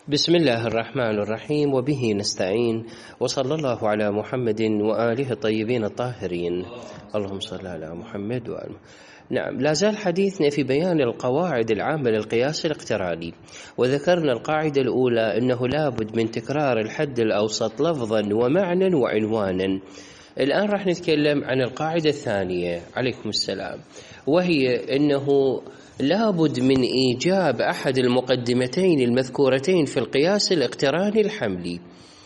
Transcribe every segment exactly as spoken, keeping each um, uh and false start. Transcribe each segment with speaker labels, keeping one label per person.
Speaker 1: بسم الله الرحمن الرحيم، وبه نستعين، وصلى الله على محمد وآله الطيبين الطاهرين. اللهم صل على محمد وآله. نعم، لا زال حديثنا في بيان القواعد العامة للقياس الاقتراني، وذكرنا القاعدة الأولى أنه لابد من تكرار الحد الأوسط لفظا ومعنى وعنوانا. الآن راح نتكلم عن القاعدة الثانية، عليكم السلام، وهي أنه لابد من إيجاب أحد المقدمتين المذكورتين في القياس الاقتراني الحملي،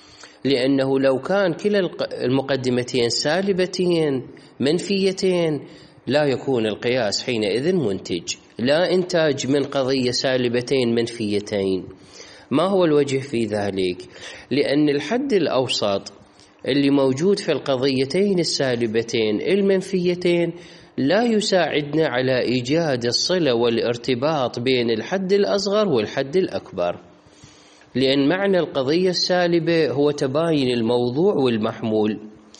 Speaker 1: لأنه لو كان كلا المقدمتين سالبتين منفيتين لا يكون القياس حينئذ منتج، لا إنتاج من قضية سالبتين منفيتين. ما هو الوجه في ذلك؟ لأن الحد الأوسط اللي موجود في القضيتين السالبتين المنفيتين لا يساعدنا على إيجاد الصلة والارتباط بين الحد الأصغر والحد الأكبر، لأن معنى القضية السالبة هو تباين الموضوع والمحمول.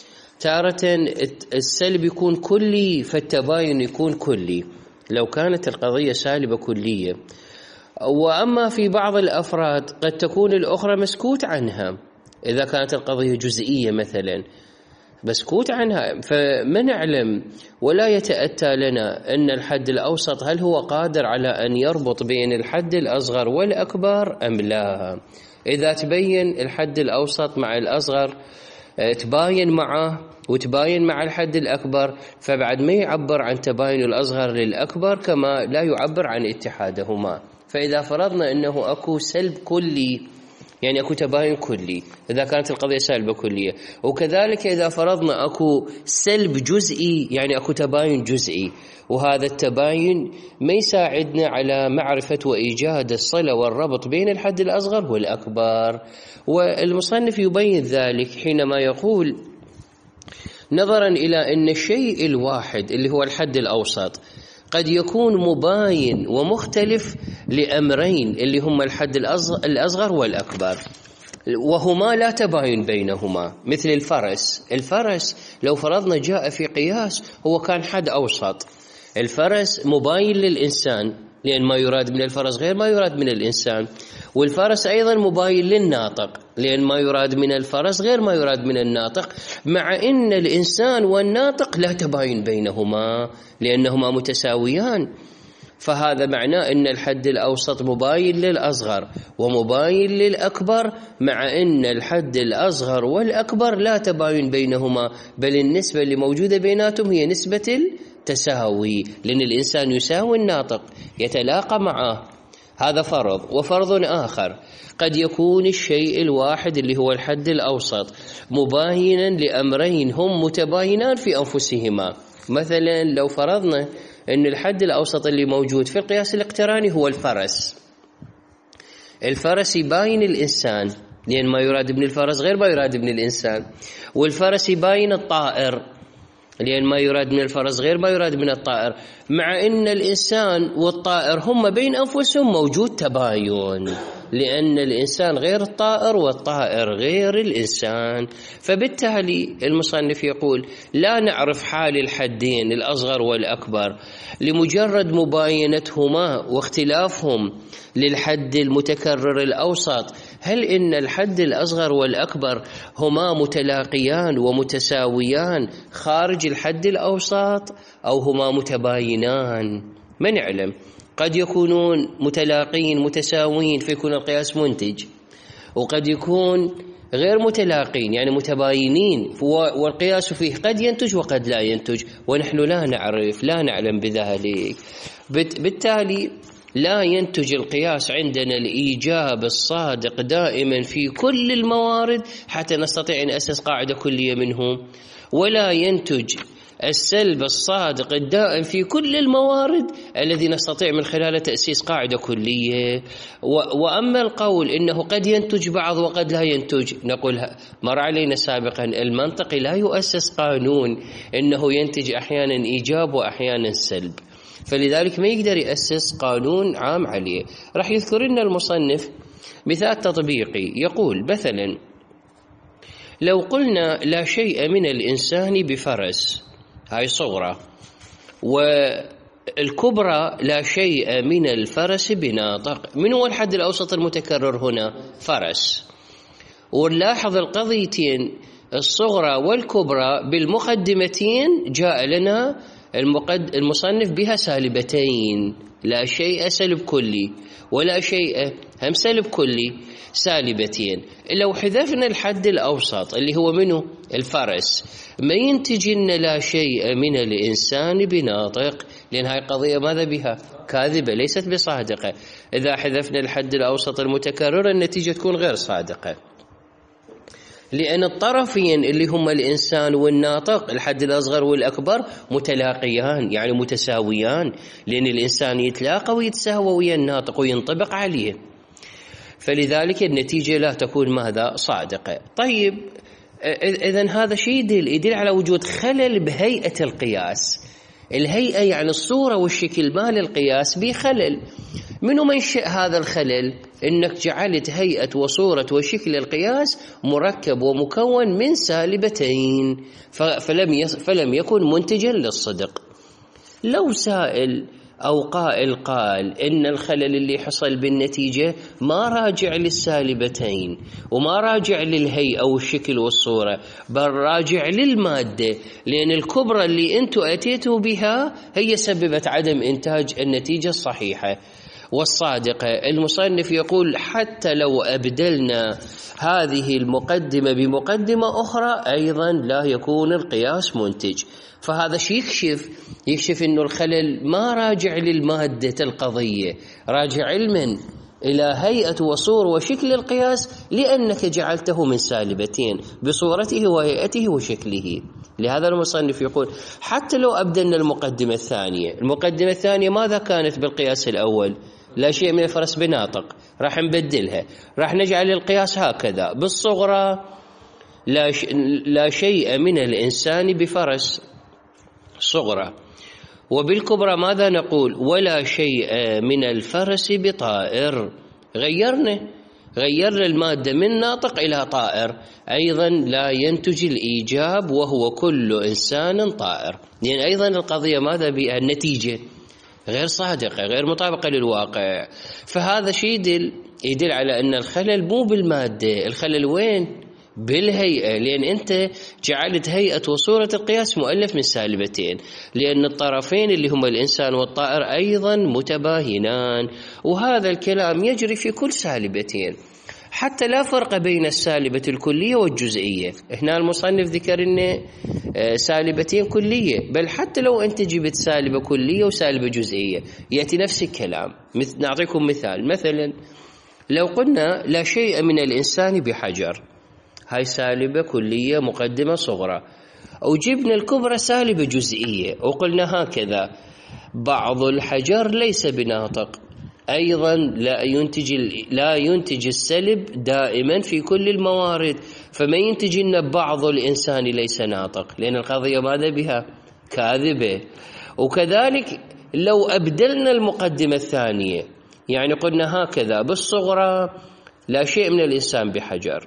Speaker 1: تارة السلب يكون كلي فالتباين يكون كلي لو كانت القضية سالبة كلية، وأما في بعض الأفراد قد تكون الأخرى مسكوت عنها. إذا كانت القضية جزئية مثلا مسكوت عنها، فما نعلم ولا يتأتى لنا أن الحد الأوسط هل هو قادر على أن يربط بين الحد الأصغر والأكبر أم لا. إذا تبين الحد الأوسط مع الأصغر تباين معه وتباين مع الحد الأكبر، فبعد ما يعبر عن تباين الأصغر للأكبر كما لا يعبر عن اتحادهما. فإذا فرضنا أنه أكو سلب كلي يعني أكو تباين كلي إذا كانت القضية سالبة كلية، وكذلك إذا فرضنا أكو سلب جزئي يعني أكو تباين جزئي، وهذا التباين ما يساعدنا على معرفة وإيجاد الصلة والربط بين الحد الأصغر والأكبر. والمصنف يبين ذلك حينما يقول نظرا إلى أن الشيء الواحد اللي هو الحد الأوسط قد يكون مباين ومختلف لأمرين اللي هما الحد الأصغر والأكبر، وهما لا تباين بينهما. مثل الفرس، الفرس لو فرضنا جاء في قياس هو كان حد أوسط، الفرس مباين للإنسان لأن ما يراد من الفرس غير ما يراد من الإنسان، والفرس أيضا مباين للناطق لأن ما يراد من الفرس غير ما يراد من الناطق، مع أن الإنسان والناطق لا تباين بينهما لأنهما متساويان. فهذا معناه أن الحد الأوسط مباين للأصغر ومباين للأكبر، مع أن الحد الأصغر والأكبر لا تباين بينهما، بل النسبة اللي موجودة بيناتهم هي نسبة التساوي، لأن الإنسان يساوي الناطق يتلاقى معه. هذا فرض. وفرض آخر قد يكون الشيء الواحد اللي هو الحد الأوسط مباينا لأمرين هم متباينان في أنفسهما. مثلا لو فرضنا أن الحد الأوسط اللي موجود في القياس الاقتراني هو الفرس، الفرس يباين الإنسان لأن ما يراد من الفرس غير ما يراد من الإنسان، والفرس يباين الطائر لأن ما يراد من الفرس غير ما يراد من الطائر، مع أن الإنسان والطائر هم بين أنفسهم موجود تباين لأن الإنسان غير الطائر والطائر غير الإنسان. فبالتالي المصنف يقول لا نعرف حال الحدين الأصغر والأكبر لمجرد مباينتهما واختلافهم للحد المتكرر الأوسط، هل إن الحد الأصغر والأكبر هما متلاقيان ومتساويان خارج الحد الأوسط أو هما متباينان؟ ما نعلم، قد يكونون متلاقين متساويين فيكون القياس منتج، وقد يكون غير متلاقين يعني متباينين والقياس فيه قد ينتج وقد لا ينتج، ونحن لا نعرف لا نعلم بذلك. بالتالي لا ينتج القياس عندنا الإيجاب الصادق دائما في كل الموارد حتى نستطيع أن نأسس قاعدة كلية منه، ولا ينتج السلب الصادق الدائم في كل الموارد الذي نستطيع من خلاله تأسيس قاعدة كلية. وأما القول إنه قد ينتج بعض وقد لا ينتج، نقول مر علينا سابقا المنطق لا يؤسس قانون إنه ينتج أحيانا إيجاب وأحيانا سلب، فلذلك ما يقدر يأسس قانون عام عليه. راح يذكر لنا المصنف مثال تطبيقي، يقول مثلا لو قلنا لا شيء من الإنسان بفرس، هاي صورة، و الكبرى لا شيء من الفرس بناطق. من هو الحد الأوسط المتكرر هنا؟ فرس. ونلاحظ القضيتين الصغرى والكبرى بالمقدمتين جاء لنا المصنف بها سالبتين، لا شيء سلب كلي ولا شيء هم سلب كلي، سالبتين. لو حذفنا الحد الأوسط اللي هو منه الفرس ما ينتج لنا لا شيء من الإنسان بناطق، لأن هاي قضية ماذا بها؟ كاذبة ليست بصادقة. إذا حذفنا الحد الأوسط المتكرر النتيجة تكون غير صادقة، لأن الطرفين اللي هم الإنسان والناطق الحد الأصغر والأكبر متلاقيان، يعني متساويان، لأن الإنسان يتلاقى ويتساوى ويا الناطق وينطبق عليه، فلذلك النتيجة لا تكون ماذا؟ صادقة. طيب إذن هذا شيء يدل, يدل على وجود خلل بهيئة القياس. الهيئة يعني الصورة والشكل مال القياس بخلل. منو منشأ هذا الخلل؟ إنك جعلت هيئة وصورة وشكل القياس مركب ومكون من سالبتين، فلم, فلم يكن منتجا للصدق. لو سائل أو قائل قال إن الخلل اللي حصل بالنتيجة ما راجع للسالبتين وما راجع للهيئة والشكل والصورة، بل راجع للمادة، لأن الكبرى اللي أنتوا أتيتوا بها هي سببت عدم إنتاج النتيجة الصحيحة والصادقة. المصنف يقول حتى لو أبدلنا هذه المقدمة بمقدمة أخرى أيضا لا يكون القياس منتج. فهذا شيء يكشف يكشف إنه الخلل ما راجع للمادة القضية، راجع علما إلى هيئة وصور وشكل القياس، لأنك جعلته من سالبتين بصورته وهيئته وشكله. لهذا المصنف يقول حتى لو أبدلنا المقدمة الثانية، المقدمة الثانية ماذا كانت بالقياس الأول؟ لا شيء من الفرس بناطق، راح نبدلها، راح نجعل القياس هكذا: بالصغرى لا, ش... لا شيء من الإنسان بفرس صغرى، وبالكبرى ماذا نقول؟ ولا شيء من الفرس بطائر. غيرنا غيرنا المادة من ناطق إلى طائر، أيضا لا ينتج الإيجاب وهو كل إنسان طائر، لأن يعني أيضا القضية ماذا بها؟ النتيجة غير صادقة غير مطابقة للواقع. فهذا شيء يدل, يدل على أن الخلل مو بالمادة، الخلل وين؟ بالهيئة، لأن أنت جعلت هيئة وصورة القياس مؤلف من سالبتين، لأن الطرفين اللي هم الإنسان والطائر أيضا متباينان، وهذا الكلام يجري في كل سالبتين، حتى لا فرق بين السالبة الكلية والجزئية. هنا المصنف ذكر إن سالبتين كلية، بل حتى لو أنت جبت سالبة كلية وسالبة جزئية يأتي نفس الكلام. نعطيكم مثال، مثلا لو قلنا لا شيء من الإنسان بحجر، هاي سالبة كلية مقدمة صغرى، وجبنا الكبرى سالبة جزئية وقلنا هكذا: بعض الحجر ليس بناطق، أيضا لا ينتج لا ينتج السلب دائما في كل الموارد، فما ينتج لنا بعض الإنسان ليس ناطق، لأن القضية ماذا بها؟ كاذبة. وكذلك لو أبدلنا المقدمة الثانية، يعني قلنا هكذا: بالصغرى لا شيء من الإنسان بحجر،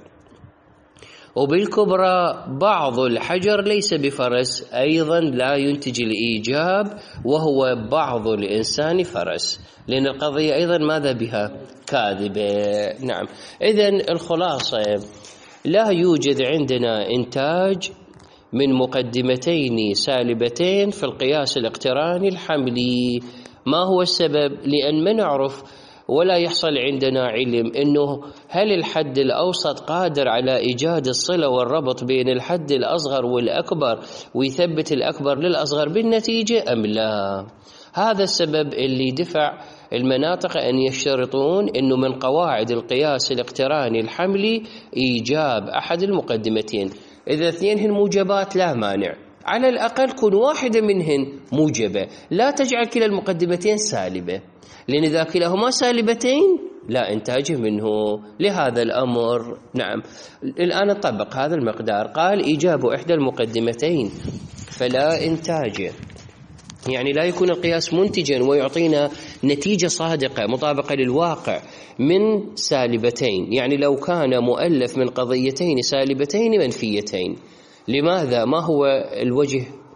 Speaker 1: وبالكبرى بعض الحجر ليس بفرس، أيضا لا ينتج الإيجاب وهو بعض الإنسان فرس، لأن القضية أيضا ماذا بها؟ كاذبة. نعم، إذن الخلاصة لا يوجد عندنا إنتاج من مقدمتين سالبتين في القياس الاقتراني الحملي. ما هو السبب؟ لأن ما نعرف ولا يحصل عندنا علم إنه هل الحد الأوسط قادر على إيجاد الصلة والربط بين الحد الأصغر والأكبر ويثبت الأكبر للأصغر بالنتيجة أم لا. هذا السبب اللي دفع المناطق أن يشترطون إنه من قواعد القياس الاقتراني الحملي إيجاب أحد المقدمتين. إذا اثنينهن موجبات لا مانع، على الأقل كن واحدة منهن موجبة، لا تجعل كلا المقدمتين سالبة، لأن إذا كلاهما سالبتين لا إنتاج منه لهذا الأمر. نعم، الآن نطبق هذا المقدار. قال: إيجاب إحدى المقدمتين فلا إنتاج، يعني لا يكون القياس منتجا ويعطينا نتيجة صادقة مطابقة للواقع من سالبتين، يعني لو كان مؤلف من قضيتين سالبتين منفيتين. لماذا؟ ما هو الوجه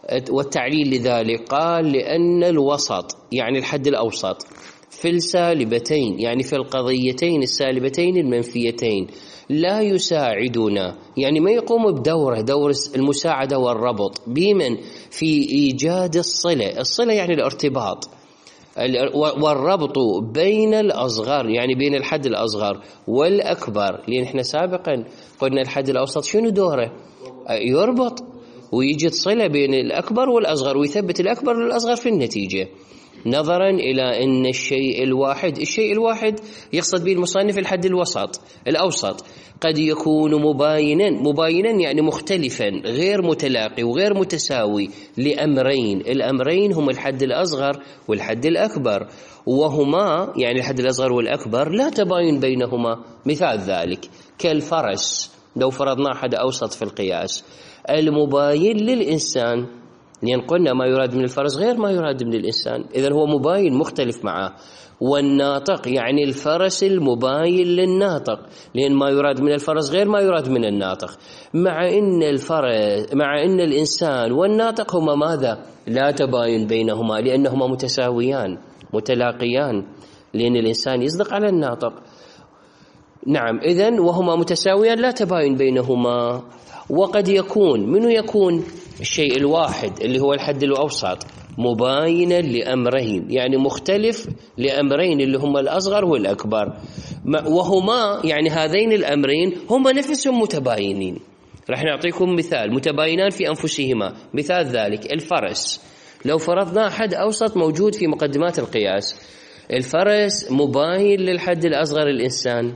Speaker 1: والتعليل لذلك قال لأن الوسط يعني الحد الأوسط في السالبتين يعني في القضيتين السالبتين المنفيتين لا يساعدنا، يعني ما يقوم بدوره دور المساعدة والربط بمن في إيجاد الصلة. الصلة يعني الارتباط والربط بين الأصغر، يعني بين الحد الأصغر والأكبر، لأن احنا سابقا قلنا الحد الأوسط شنو دوره؟ يربط ويجد صلة بين الأكبر والأصغر ويثبت الأكبر للأصغر في النتيجة، نظرا إلى أن الشيء الواحد الشيء الواحد يقصد به المصنف الحد الوسط الأوسط قد يكون مباينا مباينا يعني مختلفا غير متلاقي وغير متساوي لأمرين. الأمرين هم الحد الأصغر والحد الأكبر، وهما يعني الحد الأصغر والأكبر لا تباين بينهما. مثال ذلك كالفرس، لو فرضنا حد أوسط في القياس، المباين للإنسان، لأن قلنا ما يراد من الفرس غير ما يراد من الإنسان، إذن هو مباين مختلف معه. والناطق يعني الفرس المباين للناطق، لأن ما يراد من الفرس غير ما يراد من الناطق، مع إن الفرس مع إن الإنسان والناطق هما ماذا؟ لا تباين بينهما، لأنهما متساويان متلاقيان، لأن الإنسان يصدق على الناطق. نعم، إذن وهما متساويان لا تباين بينهما. وقد يكون منه يكون الشيء الواحد اللي هو الحد الأوسط مباينا لأمرين، يعني مختلف لأمرين اللي هما الأصغر والأكبر، وهما يعني هذين الأمرين هما نفسهم متباينين. رح نعطيكم مثال متباينان في أنفسهما. مثال ذلك الفرس، لو فرضنا حد أوسط موجود في مقدمات القياس، الفرس مباين للحد الأصغر الإنسان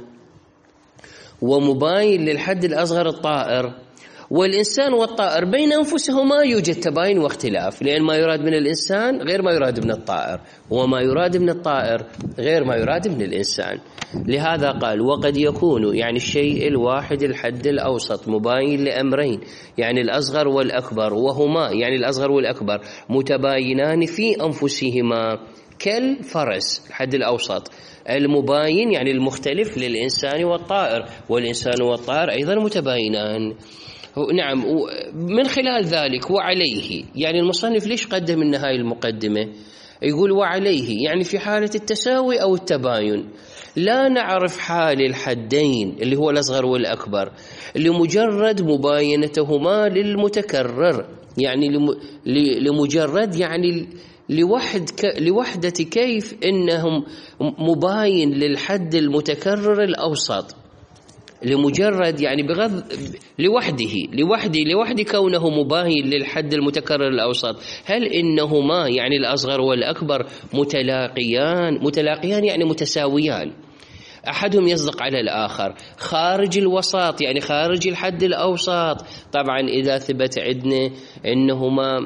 Speaker 1: ومباين للحد الأصغر الطائر، والإنسان والطائر بين أنفسهما يوجد تباين واختلاف، لأن ما يراد من الإنسان غير ما يراد من الطائر، وما يراد من الطائر غير ما يراد من الإنسان. لهذا قال وقد يكون يعني الشيء الواحد الحد الأوسط مباين لأمرين، يعني الأصغر والأكبر، وهما يعني الأصغر والأكبر متباينان في أنفسهما كالفرس الحد الأوسط المباين يعني المختلف للإنسان والطائر، والإنسان والطائر أيضا متباينان. نعم، من خلال ذلك وعليه، يعني المصنف ليش قدم النهاية المقدمة؟ يقول وعليه يعني في حالة التساوي أو التباين لا نعرف حال الحدين اللي هو الأصغر والأكبر لمجرد مباينتهما للمتكرر، يعني لمجرد يعني لوحد لوحدة كيف إنهم مباين للحد المتكرر الأوسط، لمجرد يعني بغض لوحده لوحده لوحده كونه مباين للحد المتكرر الأوسط. هل إنهما يعني الأصغر والأكبر متلاقيان متلاقيان يعني متساويان، أحدهم يصدق على الآخر خارج الوسط يعني خارج الحد الأوسط؟ طبعا إذا ثبت عندنا إنهما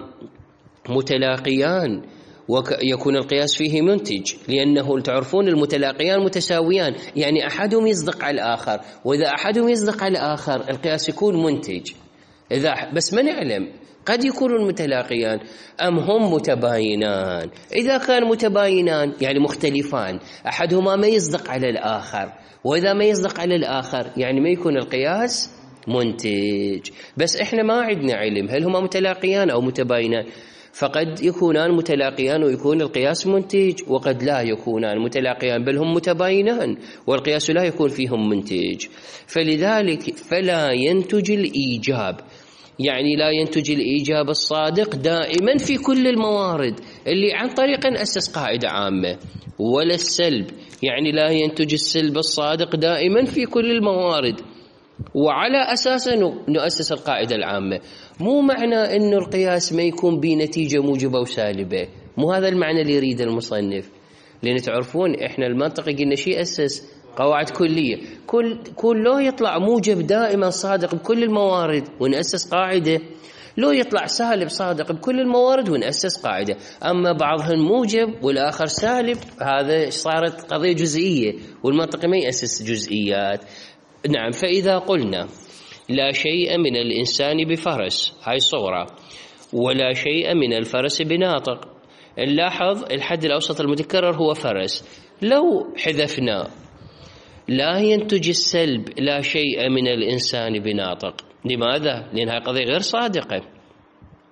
Speaker 1: متلاقيان ويكون القياس فيه منتج، لأنه تعرفون المتلاقيان متساويان، يعني أحدهم يصدق على الآخر، وإذا أحدهم يصدق على الآخر القياس يكون منتج. إذا بس ما نعلم قد يكونوا متلاقيان أم هم متباينان. إذا كان متباينان يعني مختلفان، أحدهما ما يصدق على الآخر، وإذا ما يصدق على الآخر يعني ما يكون القياس منتج. بس إحنا ما عندنا علم هل هما متلاقيان أو متباينان، فقد يكونان متلاقيان ويكون القياس منتج، وقد لا يكونان متلاقيان بل هم متباينان والقياس لا يكون فيهم منتج. فلذلك فلا ينتج الإيجاب، يعني لا ينتج الإيجاب الصادق دائما في كل الموارد اللي عن طريق نأسس قاعدة عامة، ولا السلب، يعني لا ينتج السلب الصادق دائما في كل الموارد، وعلى أساسه نؤسس القاعدة العامة. مو معنى أن القياس ما يكون بنتيجة موجبة وسالبة، مو هذا المعنى اللي يريد المصنف، لأن تعرفون إحنا المنطقي قلنا شيء أسس قواعد كلية، كل كله يطلع موجب دائما صادق بكل الموارد ونأسس قاعدة، لو يطلع سالب صادق بكل الموارد ونأسس قاعدة. أما بعضهم موجب والآخر سالب، هذا صارت قضية جزئية، والمنطقي ما يأسس جزئيات. نعم، فإذا قلنا لا شيء من الإنسان بفرس، هاي صورة، ولا شيء من الفرس بناطق، نلاحظ الحد الأوسط المتكرر هو فرس. لو حذفنا لا ينتج السلب لا شيء من الإنسان بناطق، لماذا؟ لأنها قضية غير صادقة.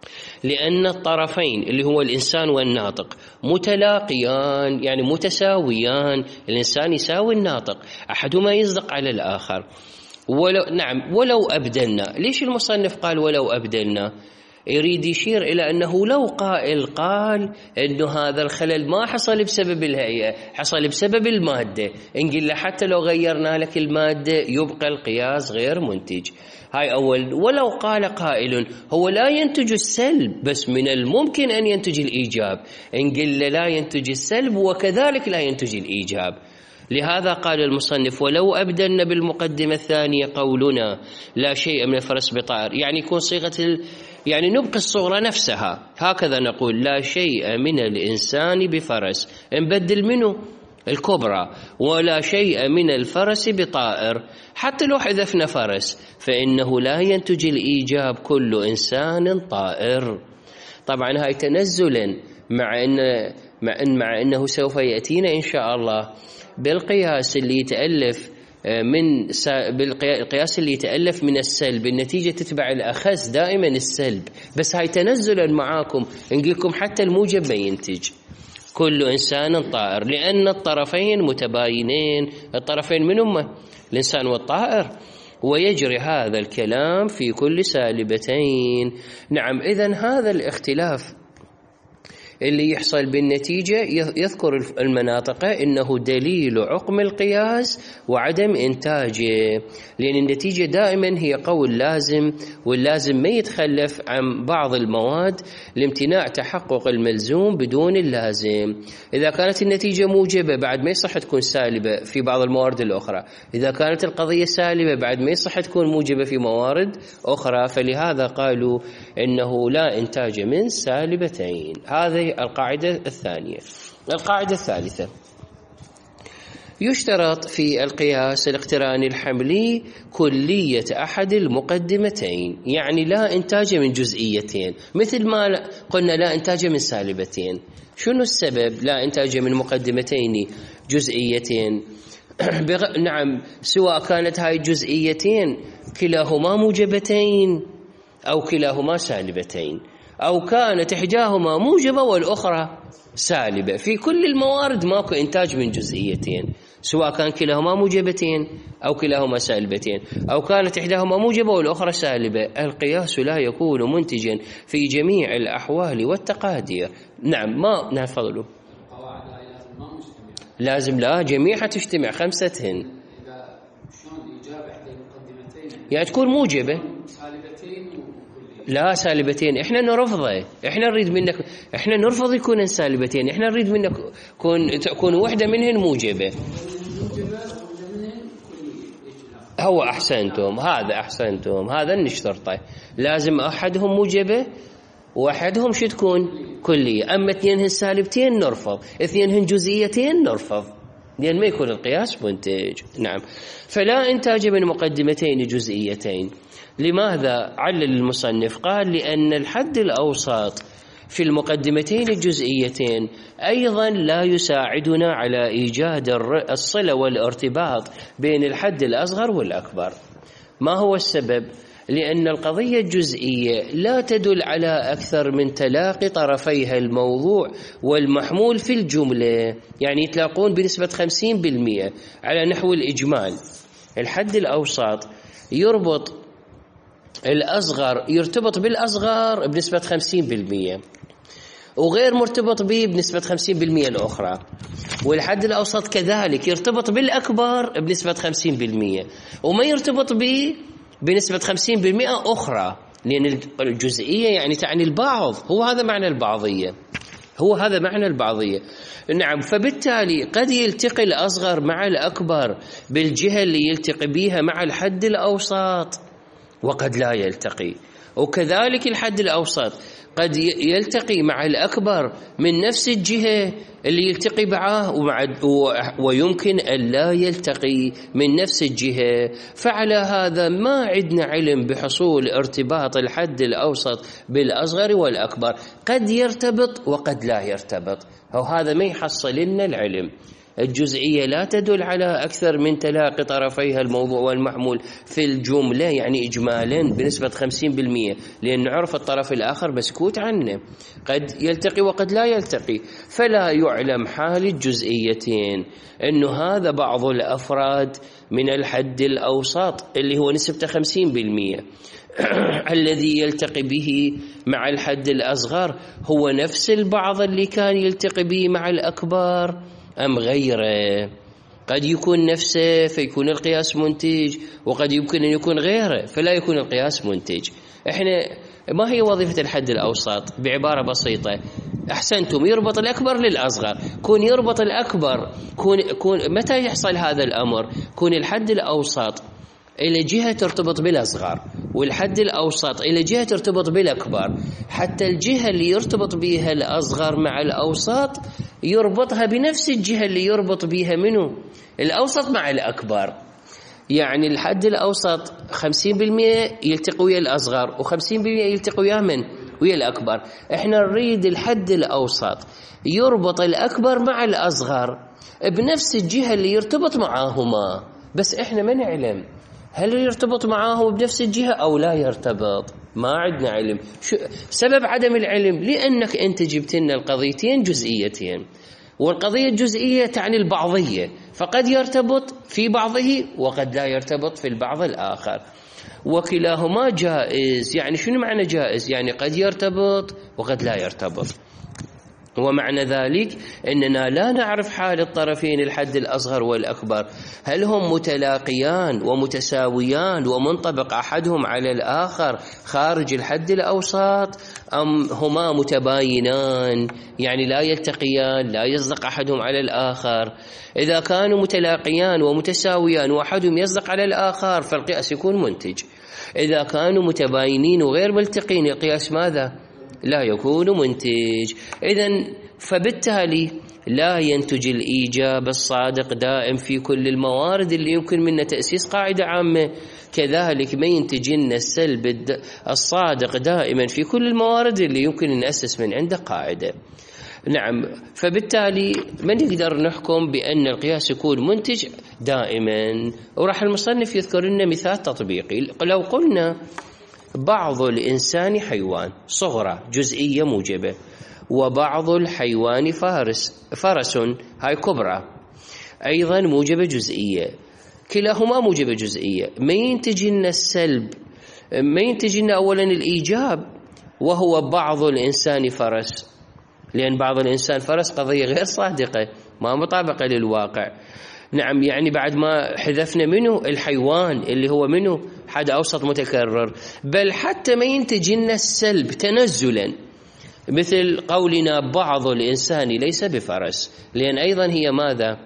Speaker 1: لأن الطرفين اللي هو الإنسان والناطق متلاقيان، يعني متساويان، الإنسان يساوي الناطق، أحدهما يصدق على الآخر. ولو نعم ولو أبدلنا. ليش المصنف قال ولو أبدلنا؟ يريد يشير إلى أنه لو قائل قال أنه هذا الخلل ما حصل بسبب الهيئة، حصل بسبب المادة، نقول له حتى لو غيرنا لك المادة يبقى القياس غير منتج. هاي أول. ولو قال قائل هو لا ينتج السلب بس من الممكن أن ينتج الإيجاب، نقول له لا ينتج السلب وكذلك لا ينتج الإيجاب. لهذا قال المصنف ولو أبدلنا بالمقدمة الثانية قولنا لا شيء من الفرس بطائر، يعني يكون صيغة ال... يعني نبقي الصورة نفسها، هكذا نقول لا شيء من الإنسان بفرس، نبدل منه الكبرى، ولا شيء من الفرس بطائر. حتى لو حذفنا فرس فإنه لا ينتج الإيجاب كل إنسان طائر. طبعا هاي تنزلا مع أن مع, إن مع أنه سوف يأتينا إن شاء الله بالقياس اللي يتألف من بالقياس اللي يتألف من السلب، النتيجة تتبع الأخس دائما السلب، بس هاي تنزلا معاكم نقولكم حتى الموجب ما ينتج كل إنسان طائر، لأن الطرفين متباينين، الطرفين منهم الإنسان والطائر، ويجري هذا الكلام في كل سالبتين. نعم، إذن هذا الاختلاف اللي يحصل بالنتيجة يذكر المناطق إنه دليل عقم القياس وعدم إنتاجه، لأن النتيجة دائما هي قول لازم، واللازم ما يتخلف عن بعض المواد لامتناع تحقق الملزوم بدون اللازم. إذا كانت النتيجة موجبة بعد ما يصح تكون سالبة في بعض الموارد الأخرى، إذا كانت القضية سالبة بعد ما يصح تكون موجبة في موارد أخرى، فلهذا قالوا إنه لا إنتاج من سالبتين. هذه القاعدة الثانية. القاعدة الثالثة: يشترط في القياس الاقتراني الحملي كلية أحد المقدمتين، يعني لا إنتاج من جزئيتين، مثل ما قلنا لا إنتاج من سالبتين. شنو السبب لا إنتاج من مقدمتين جزئيتين؟ بغ... نعم، سواء كانت هاي الجزئيتين كلاهما موجبتين أو كلاهما سالبتين، أو كانت إحداهما موجبة والأخرى سالبة، في كل الموارد ماكو إنتاج من جزئيتين، سواء كان كلاهما موجبتين أو كلاهما سالبتين، أو كانت إحداهما موجبة والأخرى سالبة، القياس لا يكون منتجا في جميع الأحوال والتقادير. نعم، ما نفضلوا لازم لا جميعها تجتمع خمستهن، يعني تكون موجبة لا سالبتين. احنا نرفضه، احنا نريد منك، احنا نرفض يكون سالبتين، احنا نريد منك كون تكون واحدة منهن موجبة. هو احسنتم، هذا احسنتم، هذا نشترطه، لازم احدهم موجبة واحدهم شو تكون كلية. اما اثنينهن سالبتين نرفض، اثنينهن جزئيتين نرفض، لأن ما يكون القياس منتج. نعم، فلا إنتاج من مقدمتين جزئيتين. لماذا؟ علل المصنف قال لأن الحد الأوسط في المقدمتين الجزئيتين أيضا لا يساعدنا على إيجاد الصلة والارتباط بين الحد الأصغر والأكبر. ما هو السبب؟ لأن القضية الجزئية لا تدل على أكثر من تلاقي طرفيها الموضوع والمحمول في الجملة، يعني يتلاقون بنسبة خمسين بالمئة على نحو الإجمال. الحد الأوسط يربط الأصغر، يرتبط بالأصغر بنسبة خمسين بالمئة، وغير مرتبط به بنسبة خمسين بالمئة الأخرى، والحد الأوسط كذلك يرتبط بالأكبر بنسبة خمسين بالمئة، وما يرتبط به بنسبة خمسين بالمئة أخرى، لأن الجزئية يعني تعني البعض، هو هذا معنى البعضية، هو هذا معنى البعضية. نعم، فبالتالي قد يلتقي الأصغر مع الأكبر بالجهة اللي يلتقي بها مع الحد الأوسط، وقد لا يلتقي، وكذلك الحد الأوسط قد يلتقي مع الأكبر من نفس الجهة اللي يلتقي معه، ويمكن أن لا يلتقي من نفس الجهة. فعلى هذا ما عندنا علم بحصول ارتباط الحد الأوسط بالأصغر والأكبر، قد يرتبط وقد لا يرتبط، وهذا ما يحصل لنا العلم. الجزئية لا تدل على أكثر من تلاقي طرفيها الموضوع والمحمول في الجملة، يعني إجمالا بنسبة خمسين بالمئة، لأن عرف الطرف الآخر مسكوت عنه، قد يلتقي وقد لا يلتقي، فلا يعلم حال الجزئيتين أنه هذا بعض الأفراد من الحد الأوسط اللي هو نسبته خمسين بالمئة الذي يلتقي به مع الحد الأصغر هو نفس البعض اللي كان يلتقي به مع الأكبر أم غيره. قد يكون نفسه فيكون القياس منتج، وقد يمكن أن يكون غيره فلا يكون القياس منتج. إحنا ما هي وظيفة الحد الأوسط؟ بعبارة بسيطة، أحسنتم، يربط الأكبر للأصغر. كون يربط الأكبر، كون, كون متى يحصل هذا الأمر؟ كون الحد الأوسط إلى جهة ترتبط بالأصغر، والحد الأوسط إلى جهة ترتبط بالأكبر، حتى الجهة اللي يرتبط بها الأصغر مع الأوسط يربطها بنفس الجهة اللي يربط بها منه الأوسط مع الأكبر. يعني الحد الأوسط خمسين بالمئة يلتقي ويا الأصغر، وخمسين بالمئة يلتقي ويا من؟ ويا الأكبر. إحنا نريد الحد الأوسط يربط الأكبر مع الأصغر بنفس الجهة اللي يرتبط معاهما، بس إحنا ما نعلم هل يرتبط معاه بنفس الجهة أو لا يرتبط. ما عندنا علم. شو سبب عدم العلم؟ لأنك أنت جبت لنا القضيتين جزئيتين، والقضية الجزئية تعني البعضية، فقد يرتبط في بعضه وقد لا يرتبط في البعض الآخر، وكلاهما جائز. يعني شنو معنى جائز؟ يعني قد يرتبط وقد لا يرتبط. ومعنى ذلك أننا لا نعرف حال الطرفين الحد الأصغر والأكبر، هل هم متلاقيان ومتساويان ومنطبق أحدهم على الآخر خارج الحد الأوسط، أم هما متباينان يعني لا يلتقيان، لا يصدق أحدهم على الآخر. إذا كانوا متلاقيان ومتساويان وأحدهم يصدق على الآخر فالقياس يكون منتج. إذا كانوا متباينين وغير ملتقين القياس ماذا؟ لا يكون منتج. إذن فبالتالي لا ينتج الإيجاب الصادق دائم في كل الموارد اللي يمكن منا تأسيس قاعدة عامة، كذلك ما ينتج لنا السلب الصادق دائما في كل الموارد اللي يمكن نأسس من عنده قاعدة. نعم، فبالتالي ما نقدر نحكم بأن القياس يكون منتج دائما. وراح المصنف يذكر لنا مثال تطبيقي. لو قلنا بعض الإنسان حيوان صغرى جزئية موجبة، وبعض الحيوان فارس فرس هاي كبرى أيضا موجبة جزئية، كلاهما موجبة جزئية، ما ينتج لنا السلب، ما ينتج لنا أولا الإيجاب وهو بعض الإنسان فرس، لأن بعض الإنسان فرس قضية غير صادقة ما مطابقة للواقع. نعم، يعني بعد ما حذفنا منه الحيوان اللي هو منه حد أوسط متكرر، بل حتى ما ينتج لنا السلب تنزلا، مثل قولنا بعض الإنسان ليس بفرس، لأن أيضا هي ماذا؟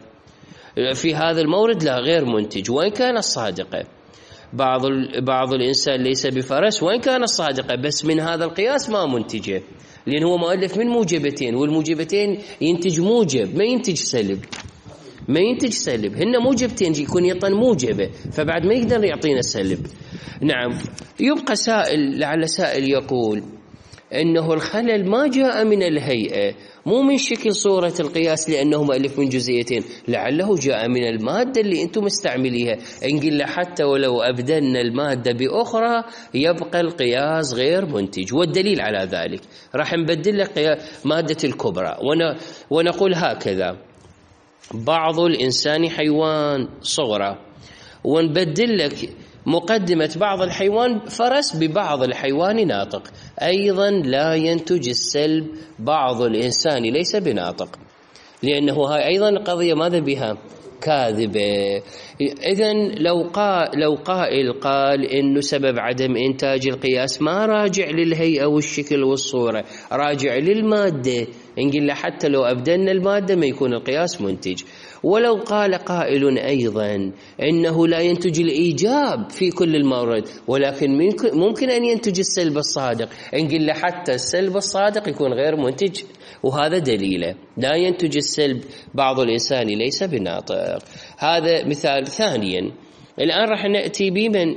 Speaker 1: في هذا المورد لا غير منتج وإن كان الصادقة. بعض بعض الإنسان ليس بفرس وإن كان الصادقة، بس من هذا القياس ما منتجه، لأن هو مؤلف من موجبتين، والموجبتين ينتج موجب ما ينتج سلب، ما ينتج سلب، هن موجبتين يكون يطن موجبة، فبعد ما يقدر يعطينا السلب. نعم، يبقى سائل، لعل سائل يقول إنه الخلل ما جاء من الهيئة، مو من شكل صورة القياس لأنه مؤلف من جزئيتين، لعله جاء من المادة اللي أنتم مستعمليها. إن قلنا حتى ولو أبدلنا المادة بأخرى يبقى القياس غير منتج، والدليل على ذلك راح نبدل لك مادة الكبرى ونقول هكذا: بعض الإنسان حيوان صغرى، ونبدل لك مقدمة بعض الحيوان فرس ببعض الحيوان ناطق، أيضا لا ينتج السلب بعض الإنسان ليس بناطق، لأنه هاي أيضا القضية ماذا بها؟ كاذبة. إذن لو قال لو قائل قال إنه سبب عدم إنتاج القياس ما راجع للهيئة والشكل والصورة، راجع للمادة، إن حتى لو أبدلنا المادة ما يكون القياس منتج. ولو قال قائل أيضا إنه لا ينتج الإيجاب في كل الموارد، ولكن ممكن أن ينتج السلب الصادق، إن قلنا حتى السلب الصادق يكون غير منتج، وهذا دليله لا ينتج السلب بعض الإنسان ليس بناطق. هذا مثال. ثانيا الآن راح نأتي بمن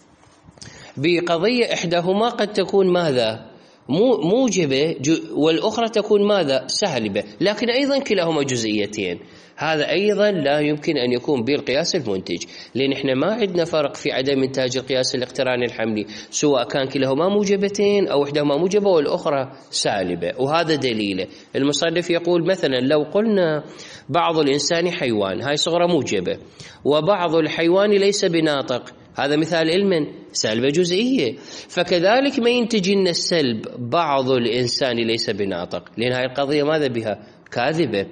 Speaker 1: بقضية إحداهما قد تكون ماذا؟ موجبة والأخرى تكون ماذا؟ سالبة، لكن أيضا كلاهما جزئيتين. هذا أيضا لا يمكن أن يكون بالقياس المنتج، لأن إحنا ما عندنا فرق في عدم إنتاج القياس الاقتراني الحملي، سواء كان كلاهما موجبتين أو إحداهما موجبة والأخرى سالبة. وهذا دليله المصنف يقول مثلا لو قلنا بعض الإنسان حيوان، هاي صغرى موجبة، وبعض الحيوان ليس بناطق، هذا مثال علم سالبة جزئية. فكذلك ما ينتج لنا السلب بعض الإنسان ليس بناطق، لأن هاي القضية ماذا بها؟ كاذبة.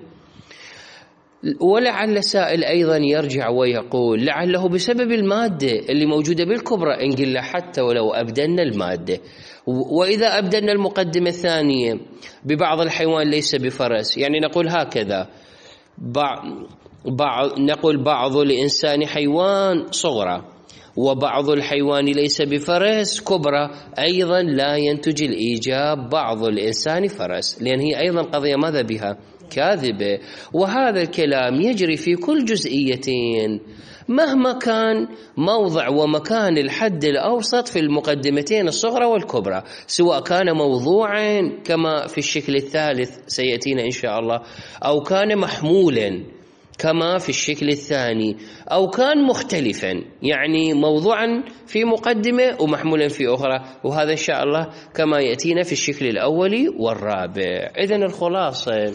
Speaker 1: ولعل سائل أيضا يرجع ويقول لعله بسبب المادة اللي موجودة بالكبرى، إن قلنا حتى ولو أبدلنا المادة، وإذا أبدلنا المقدمة الثانية ببعض الحيوان ليس بفرس، يعني نقول هكذا بعض بعض نقول بعض الإنسان حيوان صغرى وبعض الحيوان ليس بفرس كبرى، أيضا لا ينتج الإيجاب بعض الإنسان فرس، لأن هي أيضا قضية ماذا بها؟ كاذبة. وهذا الكلام يجري في كل جزئيتين مهما كان موضع ومكان الحد الأوسط في المقدمتين الصغرى والكبرى، سواء كان موضوعا كما في الشكل الثالث سيأتينا إن شاء الله، أو كان محمولا كما في الشكل الثاني، أو كان مختلفا يعني موضوعا في مقدمة ومحمولا في أخرى، وهذا إن شاء الله كما يأتينا في الشكل الأول والرابع. إذن الخلاصة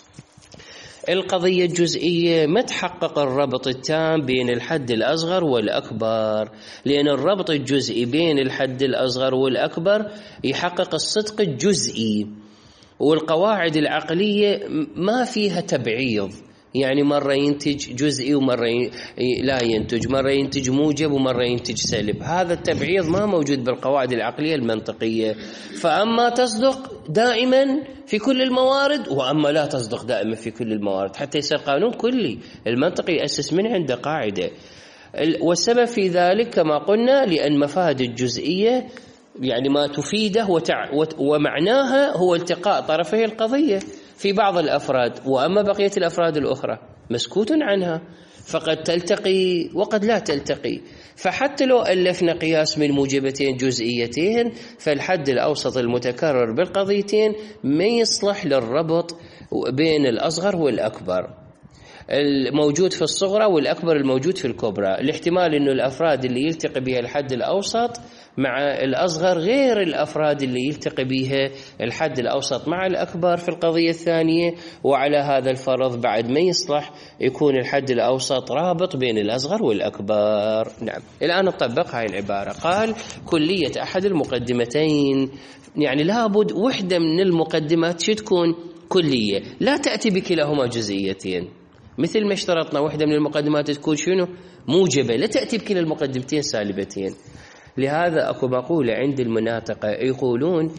Speaker 1: القضية الجزئية ما تحقق الربط التام بين الحد الأصغر والأكبر، لأن الربط الجزئي بين الحد الأصغر والأكبر يحقق الصدق الجزئي، والقواعد العقلية ما فيها تبعيض، يعني مرة ينتج جزئي ومرة لا ينتج، مرة ينتج موجب ومرة ينتج سالب. هذا التبعيض ما موجود بالقواعد العقلية المنطقية، فأما تصدق دائما في كل الموارد وأما لا تصدق دائما في كل الموارد، حتى يصير قانون كلي. المنطق يأسس من عنده قاعدة، والسبب في ذلك كما قلنا لأن مفاد الجزئية يعني ما تفيده وتع... ومعناها هو التقاء طرفي القضية في بعض الأفراد، وأما بقية الأفراد الأخرى مسكوت عنها، فقد تلتقي وقد لا تلتقي. فحتى لو ألفنا قياس من موجبتين جزئيتين، فالحد الأوسط المتكرر بالقضيتين ما يصلح للربط بين الأصغر والأكبر، الموجود في الصغرى والأكبر الموجود في الكبرى. الاحتمال أنه الأفراد اللي يلتقي بها الحد الأوسط مع الأصغر غير الأفراد اللي يلتقي بها الحد الأوسط مع الأكبر في القضية الثانية، وعلى هذا الفرض بعد ما يصلح يكون الحد الأوسط رابط بين الأصغر والأكبر. نعم، الآن نطبق هاي العبارة. قال كلية أحد المقدمتين، يعني لابد وحدة من المقدمات شو تكون كلية، لا تأتي بكلاهما جزئيتين، مثل ما اشترطنا وحدة من المقدمات تكون شنو؟ موجبة، لا تأتي بكلا المقدمتين سالبتين. لهذا أكو مقولة عند المناطقة يقولون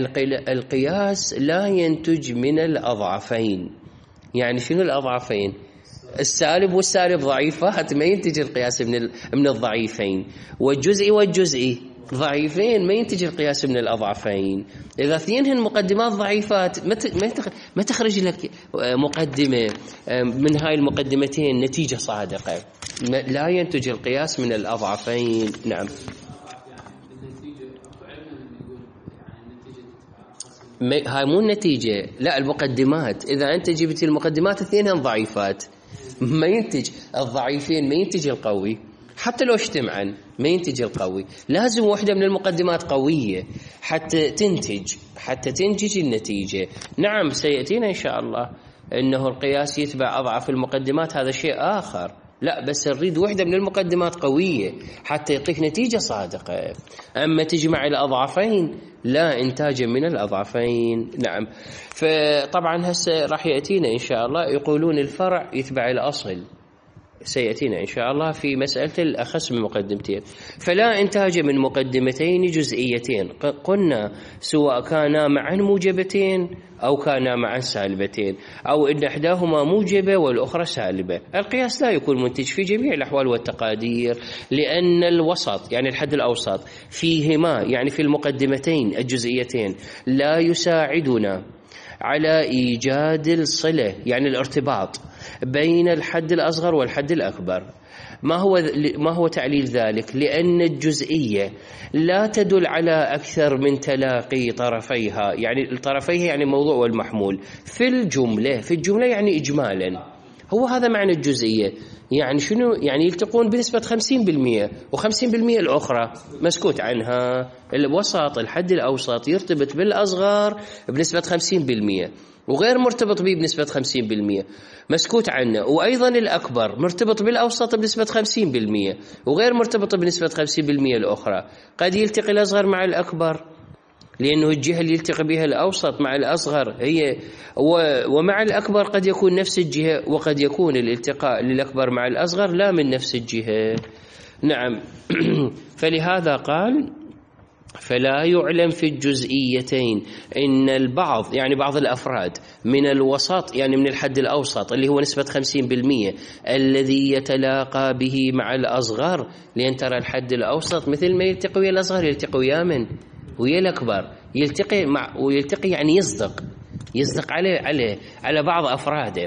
Speaker 1: القياس لا ينتج من الأضعفين. يعني شنو الأضعفين؟ السالب والسالب ضعيفات، ما ينتج القياس من من الضعيفين، والجزئي والجزئي ضعيفين ما ينتج القياس من الأضعفين. إذا اثنينهن مقدمات ضعيفات ما تخرج لك مقدمة من هاي المقدمتين نتيجة صادقة، لا ينتج القياس من الأضعفين. نعم، هاي مو النتيجة، لا المقدمات. إذا أنت جبت المقدمات اثنينهن ضعيفات ما ينتج الضعيفين، ما ينتج القوي، حتى لو اجتمعا ما ينتج القوي. لازم واحدة من المقدمات قوية حتى تنتج حتى تنتج النتيجة. نعم، سيأتينا إن شاء الله أنه القياس يتبع أضعف المقدمات، هذا شيء آخر، لا بس نريد وحدة من المقدمات قوية حتى يعطيك نتيجة صادقة. أما تجمع الأضعفين لا إنتاج من الأضعفين. نعم، فطبعا هسه راح يأتينا إن شاء الله يقولون الفرع يتبع الأصل، سيأتينا إن شاء الله في مسألة الأخص من مقدمتين. فلا إنتاج من مقدمتين جزئيتين، قلنا سواء كانا معا موجبتين أو كانا معا سالبتين، أو إن إحداهما موجبة والأخرى سالبة. القياس لا يكون منتج في جميع الأحوال والتقادير، لأن الوسط يعني الحد الأوسط فيهما يعني في المقدمتين الجزئيتين لا يساعدنا على إيجاد الصلة، يعني الارتباط بين الحد الأصغر والحد الأكبر. ما هو ما هو تعليل ذلك؟ لأن الجزئية لا تدل على أكثر من تلاقي طرفيها، يعني الطرفيها يعني الموضوع والمحمول في الجملة، في الجملة يعني إجمالا هو هذا معنى الجزئية. يعني شنو؟ يعني يلتقون بنسبة خمسين بالمئة وخمسين بالمئة الأخرى مسكوت عنها. الوسط الحد الأوسط يرتبط بالأصغر بنسبة خمسين بالمئة وغير مرتبط به بنسبة خمسين بالمئة مسكوت عنه، وأيضا الأكبر مرتبط بالأوسط بنسبة خمسين بالمئة وغير مرتبط بنسبة خمسين بالمئة الأخرى. قد يلتقي الأصغر مع الأكبر لأنه الجهة اللي يلتقي بها الأوسط مع الأصغر هي، ومع الأكبر قد يكون نفس الجهة، وقد يكون الالتقاء للأكبر مع الأصغر لا من نفس الجهة. نعم. فلهذا قال فلا يعلم في الجزئيتين إن البعض، يعني بعض الأفراد من الوسط، يعني من الحد الأوسط اللي هو نسبة خمسين بالمئة الذي يتلاقى به مع الأصغر، لأن ترى الحد الأوسط مثل ما يلتقي ويا الأصغر يلتقي ويا من؟ ويا الأكبر، يلتقي مع ويلتقي يعني يصدق يصدق عليه عليه على بعض أفراده،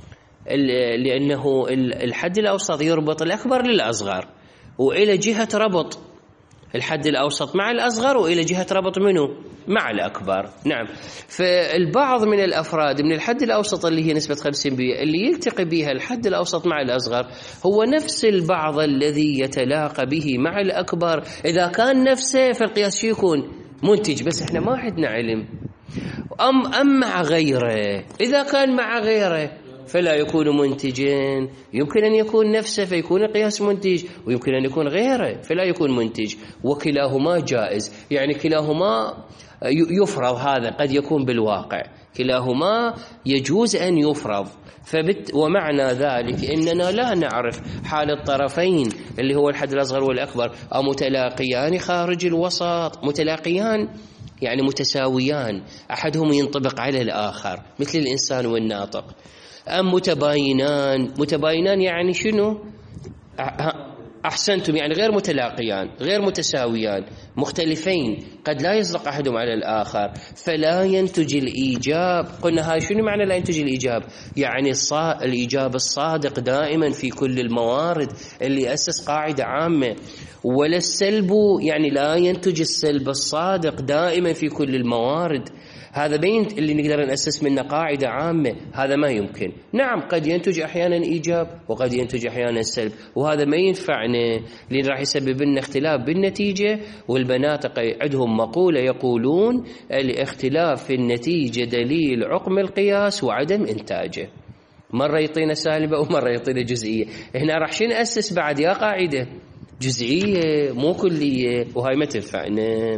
Speaker 1: لأنه الحد الأوسط يربط الأكبر للأصغر، وإلى جهة ربط الحد الأوسط مع الأصغر، وإلى جهة ربط منه مع الأكبر. نعم. فالبعض من الأفراد من الحد الأوسط اللي هي نسبة خمسين بالمئة اللي يلتقي بها الحد الأوسط مع الأصغر هو نفس البعض الذي يتلاقى به مع الأكبر. إذا كان نفسه فالقياس يكون منتج، بس إحنا ما عندنا علم. أم أم مع غيره، إذا كان مع غيره فلا يكون منتجا. يمكن أن يكون نفسه فيكون القياس منتج، ويمكن أن يكون غيره فلا يكون منتج، وكلاهما جائز. يعني كلاهما يفرض، هذا قد يكون بالواقع كلاهما يجوز أن يفرض. فبت ومعنى ذلك إننا لا نعرف حال الطرفين اللي هو الحد الأصغر والأكبر متلاقيان خارج الوسط، متلاقيان يعني متساويان، أحدهم ينطبق على الآخر مثل الإنسان والناطق، أم متباينان. متباينان يعني شنو؟ أحسنتم، يعني غير متلاقيان غير متساويان، مختلفين، قد لا يصدق أحدهم على الآخر فلا ينتج الإيجاب. قلنا هاي شنو معنى لا ينتج الإيجاب؟ يعني الإيجاب الصادق دائما في كل الموارد اللي أسس قاعدة عامة، ولا السلب، يعني لا ينتج السلب الصادق دائما في كل الموارد. هذا بين اللي نقدر نأسس منه قاعدة عامة، هذا ما يمكن. نعم قد ينتج أحيانا إيجاب وقد ينتج أحيانا سلب، وهذا ما ينفعنا لأن راح يسبب لنا اختلاف بالنتيجة. والبنات عندهم مقولة يقولون الاختلاف في النتيجة دليل عقم القياس وعدم إنتاجه. مرة يعطينا سالبة ومرة يعطينا جزئية. هنا راح شو نأسس بعد؟ يا قاعدة جزئية مو كلية، وهاي ما تنفعنا.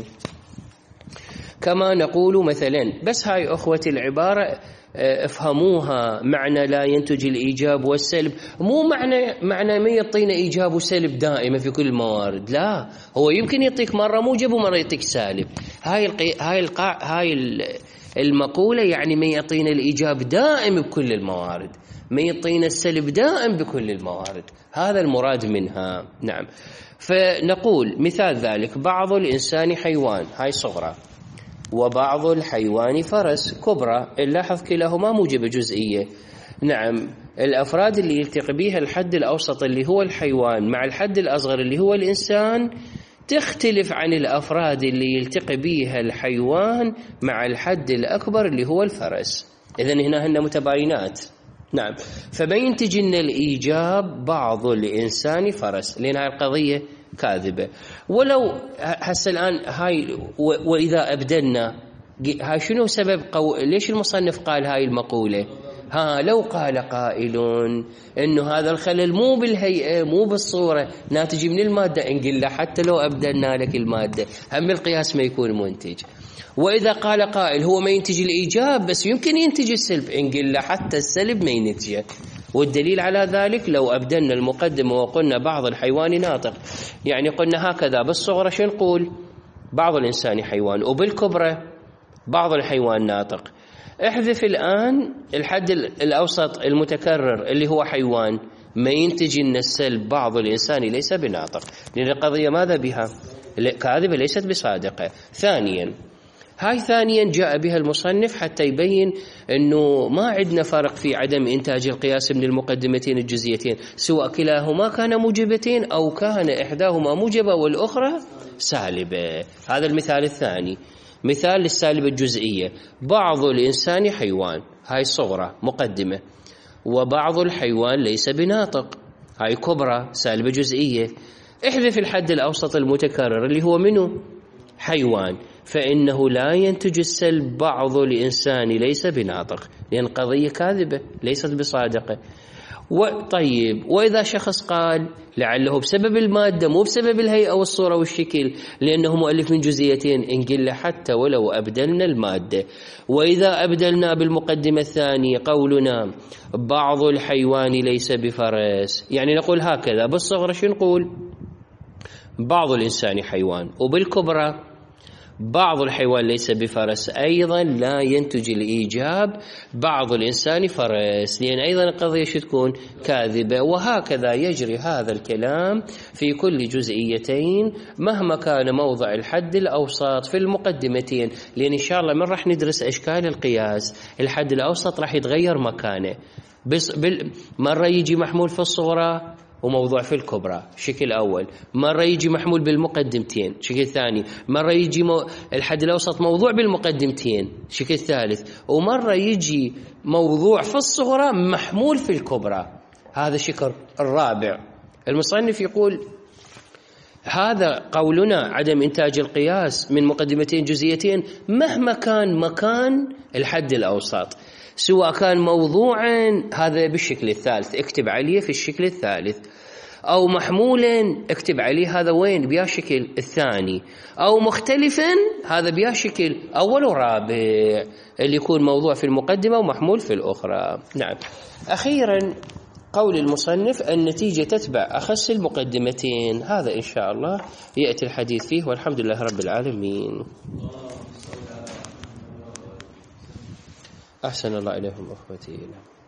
Speaker 1: كما نقول مثلا، بس هاي أخوتي العبارة افهموها، معنى لا ينتج الإيجاب والسلب مو معنى معنى ما يعطينا إيجاب وسلب دائما في كل الموارد، لا، هو يمكن يعطيك مرة موجب ومرة يعطيك سالب. هاي القي... هاي القاع... هاي المقولة يعني ما يعطينا الإيجاب دائم بكل الموارد، ما يعطينا السلب دائم بكل الموارد، هذا المراد منها. نعم. فنقول مثال ذلك بعض الإنسان حيوان، هاي صغرى، وبعض الحيوان فرس كبرى. نلاحظ كلاهما موجب جزئية. نعم. الأفراد اللي يلتقي بها الحد الأوسط اللي هو الحيوان مع الحد الأصغر اللي هو الإنسان تختلف عن الأفراد اللي يلتقي بها الحيوان مع الحد الأكبر اللي هو الفرس. إذن هنا هن متباينات. نعم. فبينتج لنا الإيجاب بعض الإنسان فرس، لأن هاي القضية كاذبة. ولو هسه الآن هاي وإذا أبدلنا، هاي شنو سبب قو... ليش المصنف قال هاي المقولة؟ ها لو قال قائل إنه هذا الخلل مو بالهيئة مو بالصورة ناتج من المادة، نقول له حتى لو أبدلنا لك المادة هم بالقياس ما يكون منتج. وإذا قال قائل هو ما ينتج الإيجاب بس يمكن ينتج السلب، نقول له حتى السلب ما ينتجه. والدليل على ذلك لو أبدلنا المقدمة وقلنا بعض الحيوان ناطق، يعني قلنا هكذا بالصغرى شو نقول؟ بعض الإنسان حيوان، وبالكبرى بعض الحيوان ناطق. احذف الآن الحد الأوسط المتكرر اللي هو حيوان، ما ينتج لنا السلب بعض الإنسان ليس بناطق، لأن القضية ماذا بها؟ كاذبة ليست بصادقة. ثانيا، هاي ثانيا جاء بها المصنف حتى يبين أنه ما عندنا فرق في عدم إنتاج القياس من المقدمتين الجزئيتين، سواء كلاهما كان موجبتين أو كان إحداهما موجبة والأخرى سالبة. هذا المثال الثاني، مثال للسالبة الجزئية. بعض الإنسان حيوان، هاي صغرى مقدمة، وبعض الحيوان ليس بناطق، هاي كبرى سالبة جزئية. احذف الحد الأوسط المتكرر اللي هو منه حيوان، فإنه لا ينتج السلب بعض الإنسان ليس بناطق، لأن قضية كاذبة ليست بصادقة. وطيب، وإذا شخص قال لعله بسبب المادة مو بسبب الهيئة والصورة والشكل، لأنه مؤلف من جزئيتين، إن قل حتى ولو أبدلنا المادة. وإذا أبدلنا بالمقدمة الثانية قولنا بعض الحيوان ليس بفرس، يعني نقول هكذا بالصغرى شو نقول؟ بعض الإنسان حيوان، وبالكبرى بعض الحيوان ليس بفرس، أيضا لا ينتج الإيجاب بعض الإنسان فرس، لأن أيضا القضية شو تكون؟ كاذبة. وهكذا يجري هذا الكلام في كل جزئيتين مهما كان موضع الحد الأوسط في المقدمتين، لأن إن شاء الله من راح ندرس أشكال القياس الحد الأوسط راح يتغير مكانه، بس مرة يجي محمول في الصغرى وموضوع في الكبرى شكل أول، مرة يجي محمول بالمقدمتين شكل ثاني، مرة يجي مو... الحد الأوسط موضوع بالمقدمتين شكل ثالث، ومرة يجي موضوع في الصغرى محمول في الكبرى، هذا شكل الرابع. المصنف يقول هذا قولنا عدم إنتاج القياس من مقدمتين جزئيتين مهما كان مكان الحد الأوسط، سواء كان موضوعا هذا بالشكل الثالث اكتب عليه في الشكل الثالث، أو محمولا اكتب عليه هذا وين بيا شكل الثاني، أو مختلفا هذا بيا شكل أول ورابع اللي يكون موضوع في المقدمة ومحمول في الأخرى. نعم. أخيرا قول المصنف النتيجة تتبع أخس المقدمتين، هذا إن شاء الله يأتي الحديث فيه، والحمد لله رب العالمين. أحسن الله إليكم أخوتي.